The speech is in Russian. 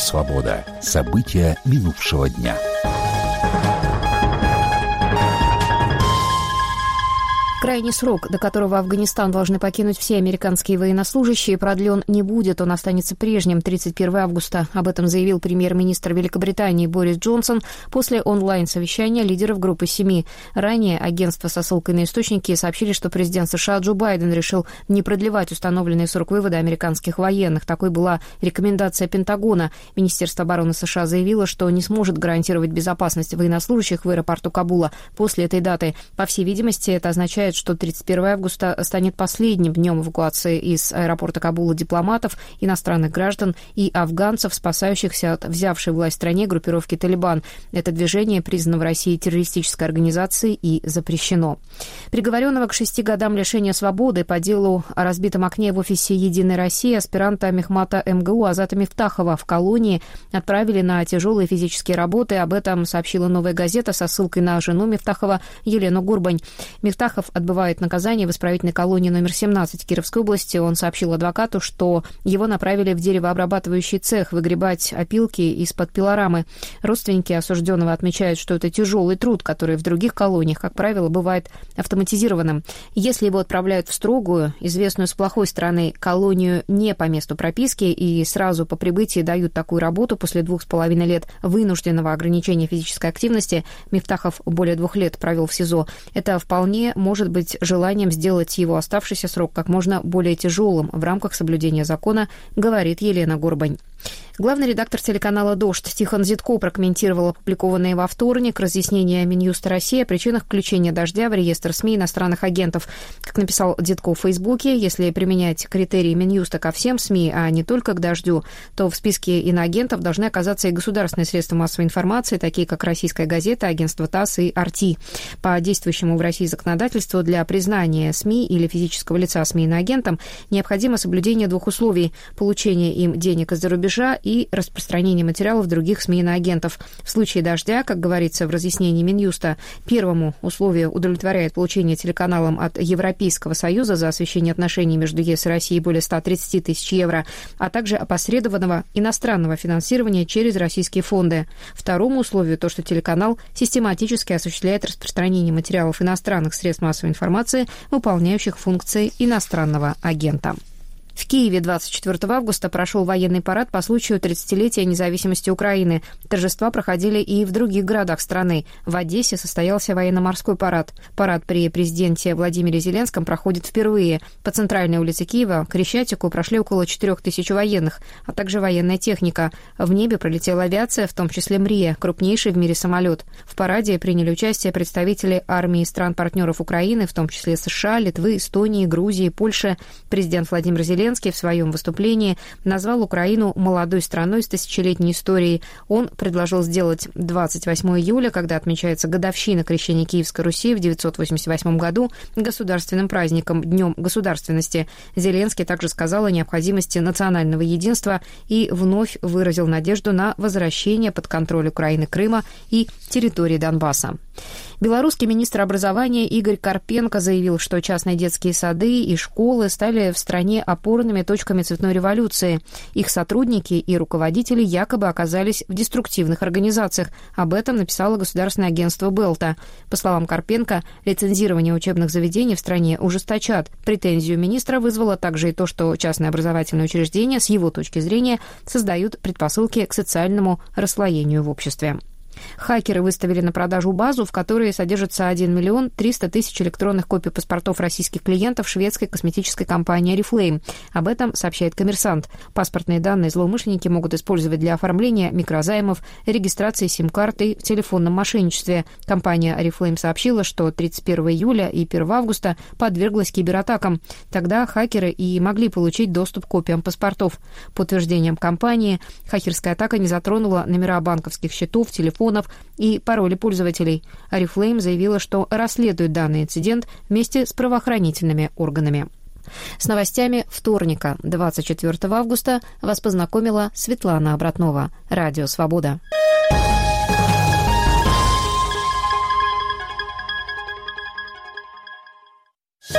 «Свобода». События минувшего дня. Крайний срок, до которого Афганистан должны покинуть все американские военнослужащие, продлен не будет. Он останется прежним — 31 августа. Об этом заявил премьер-министр Великобритании Борис Джонсон после онлайн-совещания лидеров группы «7». Ранее агентства со ссылкой на источники сообщили, что президент США Джо Байден решил не продлевать установленный срок вывода американских военных. Такой была рекомендация Пентагона. Министерство обороны США заявило, что не сможет гарантировать безопасность военнослужащих в аэропорту Кабула после этой даты. По всей видимости, это означает, что 31 августа станет последним днем эвакуации из аэропорта Кабула дипломатов, иностранных граждан и афганцев, спасающихся от взявшей власть в стране группировки «Талибан». Это движение признано в России террористической организацией и запрещено. Приговоренного к 6 годам лишения свободы по делу о разбитом окне в офисе «Единой России» аспиранта мехмата МГУ Азата Мифтахова в колонии отправили на тяжелые физические работы. Об этом сообщила «Новая газета» со ссылкой на жену Мифтахова Елену Гурбань. Мифтахов отбывает наказание в исправительной колонии номер 17 в Кировской области. Он сообщил адвокату, что его направили в деревообрабатывающий цех выгребать опилки из-под пилорамы. Родственники осужденного отмечают, что это тяжелый труд, который в других колониях, как правило, бывает автоматизированным. Если его отправляют в строгую, известную с плохой стороны, колонию не по месту прописки и сразу по прибытии дают такую работу после 2,5 лет вынужденного ограничения физической активности, Мифтахов более 2 лет провел в СИЗО, это вполне может быть желанием сделать его оставшийся срок как можно более тяжелым в рамках соблюдения закона, говорит Елена Гурбань. Главный редактор телеканала «Дождь» Тихон Зитко прокомментировал опубликованные во вторник разъяснения Минюста России о причинах включения «Дождя» в реестр СМИ иностранных агентов. Как написал Зитко в Фейсбуке, если применять критерии Минюста ко всем СМИ, а не только к «Дождю», то в списке иноагентов должны оказаться и государственные средства массовой информации, такие как «Российская газета», агентство ТАСС и «Арти». По действующему в России законодательству для признания СМИ или физического лица СМИ иноагентом необходимо соблюдение 2 условий – получение им денег из-за рубежа и распространение материалов других СМИ иноагентов. В случае «Дождя», как говорится в разъяснении Минюста, первому условию удовлетворяет получение телеканалом от Европейского Союза за освещение отношений между ЕС и Россией более 130 тысяч евро, а также опосредованного иностранного финансирования через российские фонды. Второму условию то, что телеканал систематически осуществляет распространение материалов иностранных средств массовой информации, выполняющих функции иностранного агента. В Киеве 24 августа прошел военный парад по случаю 30-летия независимости Украины. Торжества проходили и в других городах страны. В Одессе состоялся военно-морской парад. Парад при президенте Владимире Зеленском проходит впервые. По центральной улице Киева к Крещатику прошли около 4000 военных, а также военная техника. В небе пролетела авиация, в том числе «Мрия», крупнейший в мире самолет. В параде приняли участие представители армии стран-партнеров Украины, в том числе США, Литвы, Эстонии, Грузии, Польши. Президент Владимир Зеленский в своем выступлении назвал Украину молодой страной с тысячелетней историей. Он предложил сделать 28 июля, когда отмечается годовщина крещения Киевской Руси в 988 году, государственным праздником, Днем государственности. Зеленский также сказал о необходимости национального единства и вновь выразил надежду на возвращение под контроль Украины Крыма и территории Донбасса. Белорусский министр образования Игорь Карпенко заявил, что частные детские сады и школы стали в стране опорными точками цветной революции. Их сотрудники и руководители якобы оказались в деструктивных организациях. Об этом написало государственное агентство Белта. По словам Карпенко, лицензирование учебных заведений в стране ужесточат. Претензию министра вызвало также и то, что частные образовательные учреждения, с его точки зрения, создают предпосылки к социальному расслоению в обществе. Хакеры выставили на продажу базу, в которой содержится 1 300 000 электронных копий паспортов российских клиентов шведской косметической компании Oriflame. Об этом сообщает «Коммерсант». Паспортные данные злоумышленники могут использовать для оформления микрозаймов, регистрации сим-карт и в телефонном мошенничестве. Компания Oriflame сообщила, что 31 июля и 1 августа подверглась кибератакам. Тогда хакеры и могли получить доступ к копиям паспортов. По утверждениям компании, хакерская атака не затронула номера банковских счетов, телефонов и пароли пользователей. Oriflame заявила, что расследует данный инцидент вместе с правоохранительными органами. С новостями вторника, 24 августа, вас познакомила Светлана Обратнова. Радио «Свобода».